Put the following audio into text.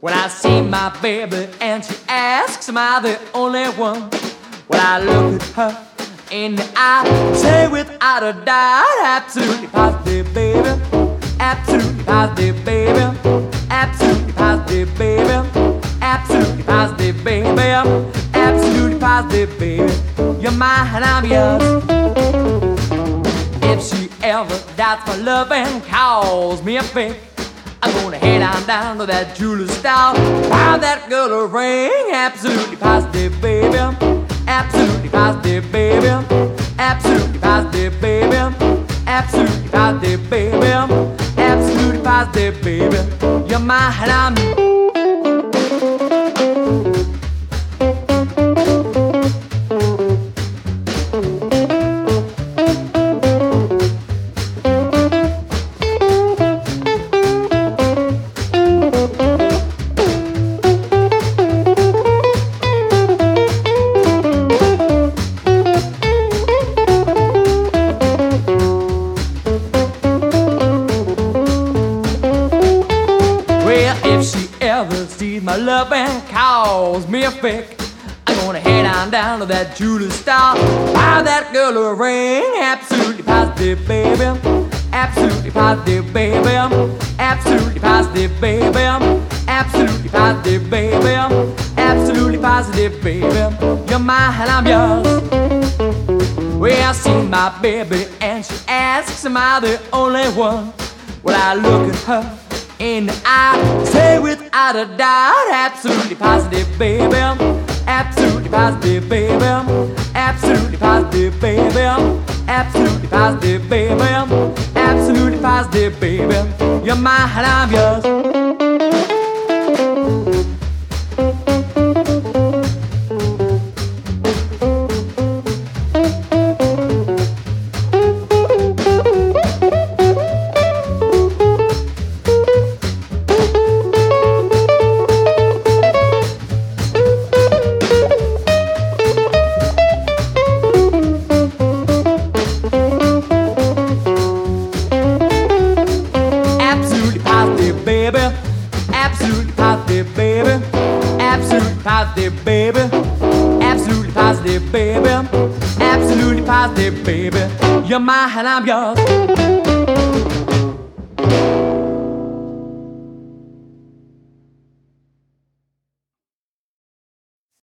When I see my baby and she asks, am I the only one? When I look at her in the eye, say without a doubt, absolutely positive, baby. Absolutely positive, baby. Absolutely positive, baby. Absolutely positive, baby. Absolutely positive, baby. You're mine and I'm yours. If she ever doubts my love and calls me a fake, I'm gonna head on down to that jeweler's store, buy that girl a ring. Absolutely positive, baby. Absolutely positive, baby. Absolutely positive, baby. Absolutely positive, baby. Absolutely positive, baby. You're mine and I'm yours. Sees my love and calls me a fake, I'm gonna head on down to that jeweler's store, buy that girl a ring. Absolutely positive, baby. Absolutely positive, baby. Absolutely positive, baby. Absolutely positive, baby. Absolutely positive, baby. You're mine and I'm yours. Well, I see my baby and she asks, am I the only one? Well, I look at her in the eye, say without a doubt, absolutely positive, baby. Absolutely positive, baby. Absolutely positive, baby. Absolutely positive, baby. Absolutely positive, baby. You're mine and I'm yours. Baby, absolutely positive, baby. Absolutely positive, baby. Absolutely positive, baby. Absolutely positive, baby. You're mine and I'm yours.